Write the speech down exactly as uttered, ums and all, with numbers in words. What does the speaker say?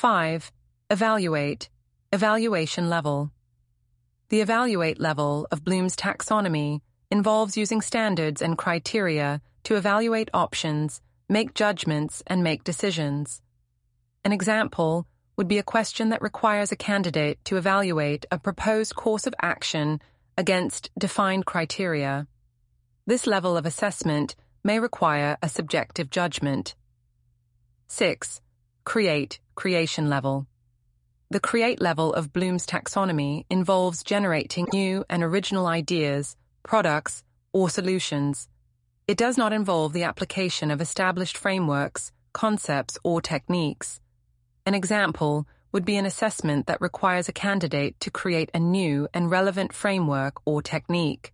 five. Evaluate, evaluation level. The evaluate level of Bloom's taxonomy involves using standards and criteria to evaluate options, make judgments, and make decisions. An example would be a question that requires a candidate to evaluate a proposed course of action against defined criteria. This level of assessment may require a subjective judgment. six. Create, creation level. The create level of Bloom's taxonomy involves generating new and original ideas, products, or solutions. It does not involve the application of established frameworks, concepts, or techniques. An example would be an assessment that requires a candidate to create a new and relevant framework or technique.